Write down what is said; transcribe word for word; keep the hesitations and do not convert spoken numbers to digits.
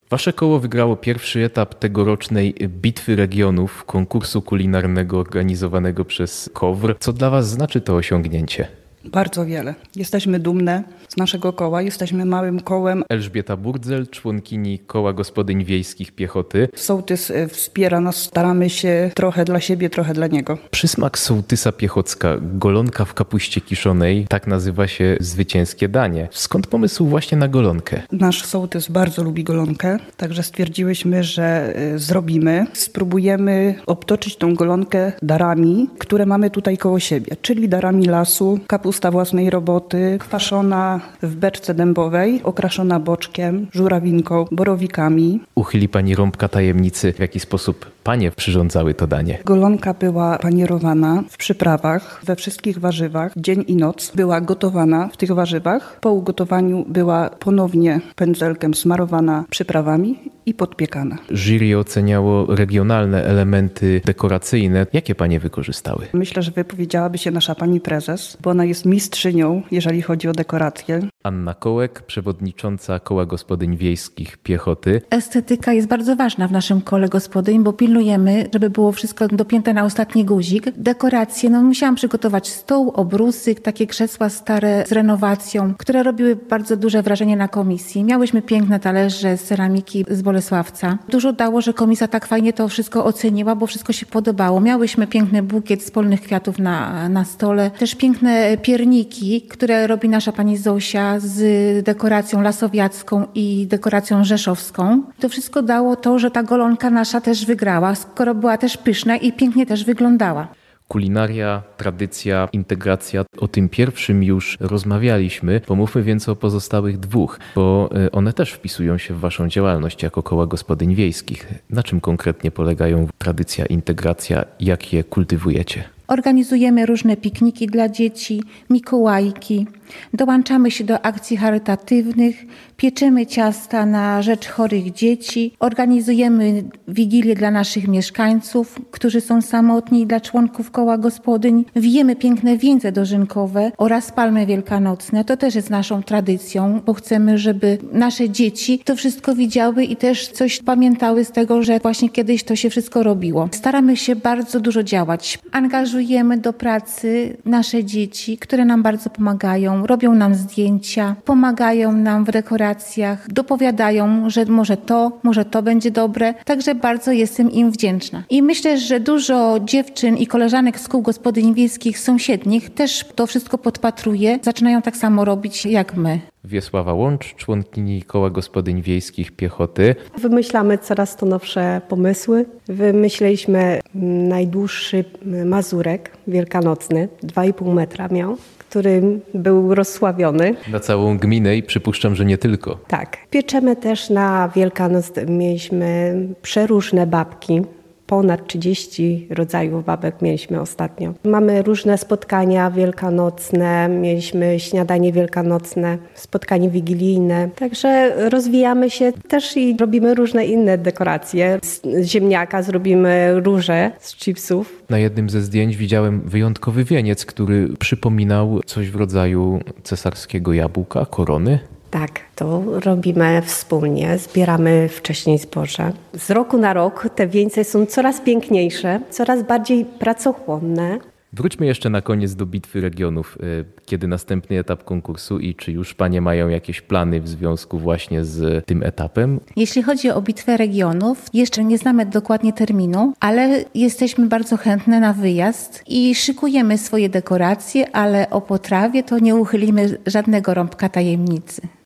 Wasze koło wygrało pierwszy etap tegorocznej Bitwy Regionów, konkursu kulinarnego organizowanego przez KOWR. Co dla was znaczy to osiągnięcie? Bardzo wiele. Jesteśmy dumne z naszego koła, jesteśmy małym kołem. Elżbieta Burdzel, członkini Koła Gospodyń Wiejskich Piechoty. Sołtys wspiera nas, staramy się trochę dla siebie, trochę dla niego. Przysmak sołtysa Piechocka, golonka w kapuście kiszonej, tak nazywa się zwycięskie danie. Skąd pomysł właśnie na golonkę? Nasz sołtys bardzo lubi golonkę, także stwierdziłyśmy, że zrobimy. Spróbujemy obtoczyć tą golonkę darami, które mamy tutaj koło siebie, czyli darami lasu, kapusta własnej roboty, kwaszona w beczce dębowej, okraszona boczkiem, żurawinką, borowikami. Uchyli pani rąbka tajemnicy, w jaki sposób panie przyrządzały to danie. Golonka była panierowana w przyprawach, we wszystkich warzywach, dzień i noc. Była gotowana w tych warzywach. Po ugotowaniu była ponownie pędzelkiem smarowana przyprawami i podpiekana. Jury oceniało regionalne elementy dekoracyjne. Jakie panie wykorzystały? Myślę, że wypowiedziałaby się nasza pani prezes, bo ona jest mistrzynią, jeżeli chodzi o dekoracje. Anna Kołek, przewodnicząca Koła Gospodyń Wiejskich Piechoty. Estetyka jest bardzo ważna w naszym kole gospodyń, bo pilnujemy, żeby było wszystko dopięte na ostatni guzik. Dekoracje, no musiałam przygotować stół, obrusy, takie krzesła stare z renowacją, które robiły bardzo duże wrażenie na komisji. Miałyśmy piękne talerze z ceramiki z Bolesławca. Dużo dało, że komisja tak fajnie to wszystko oceniła, bo wszystko się podobało. Miałyśmy piękny bukiet z polnych kwiatów na, na stole. Też piękne pierniki, które robi nasza pani Zosia z dekoracją lasowiacką i dekoracją rzeszowską. To wszystko dało to, że ta golonka nasza też wygrała, skoro była też pyszna i pięknie też wyglądała. Kulinaria, tradycja, integracja. O tym pierwszym już rozmawialiśmy. Pomówmy więc o pozostałych dwóch, bo one też wpisują się w waszą działalność jako Koła Gospodyń Wiejskich. Na czym konkretnie polegają tradycja, integracja? Jak je kultywujecie? Organizujemy różne pikniki dla dzieci, mikołajki, dołączamy się do akcji charytatywnych, pieczemy ciasta na rzecz chorych dzieci, organizujemy wigilie dla naszych mieszkańców, którzy są samotni, dla członków koła gospodyń. Wijemy piękne wieńce dożynkowe oraz palmy wielkanocne. To też jest naszą tradycją, bo chcemy, żeby nasze dzieci to wszystko widziały i też coś pamiętały z tego, że właśnie kiedyś to się wszystko robiło. Staramy się bardzo dużo działać. Angażujemy do pracy nasze dzieci, które nam bardzo pomagają, robią nam zdjęcia, pomagają nam w dekoracjach, dopowiadają, że może to, może to będzie dobre. Także bardzo jestem im wdzięczna. I myślę, że dużo dziewczyn i koleżanek z kół gospodyń wiejskich sąsiednich też to wszystko podpatruje, zaczynają tak samo robić jak my. Wiesława Łącz, członkini Koła Gospodyń Wiejskich Piechoty. Wymyślamy coraz to nowsze pomysły. Wymyśliliśmy najdłuższy mazurek wielkanocny, dwa i pół metra miał, który był rozsławiony. Na całą gminę i przypuszczam, że nie tylko. Tak. Pieczemy też na Wielkanoc, mieliśmy przeróżne babki. Ponad trzydzieści rodzajów babek mieliśmy ostatnio. Mamy różne spotkania wielkanocne, mieliśmy śniadanie wielkanocne, spotkanie wigilijne. Także rozwijamy się też i robimy różne inne dekoracje. Z ziemniaka zrobimy róże z chipsów. Na jednym ze zdjęć widziałem wyjątkowy wieniec, który przypominał coś w rodzaju cesarskiego jabłka, korony. Tak, to robimy wspólnie, zbieramy wcześniej zboże. Z roku na rok te wieńce są coraz piękniejsze, coraz bardziej pracochłonne. Wróćmy jeszcze na koniec do Bitwy Regionów. Kiedy następny etap konkursu i czy już panie mają jakieś plany w związku właśnie z tym etapem? Jeśli chodzi o Bitwę Regionów, jeszcze nie znamy dokładnie terminu, ale jesteśmy bardzo chętne na wyjazd i szykujemy swoje dekoracje, ale o potrawie to nie uchylimy żadnego rąbka tajemnicy.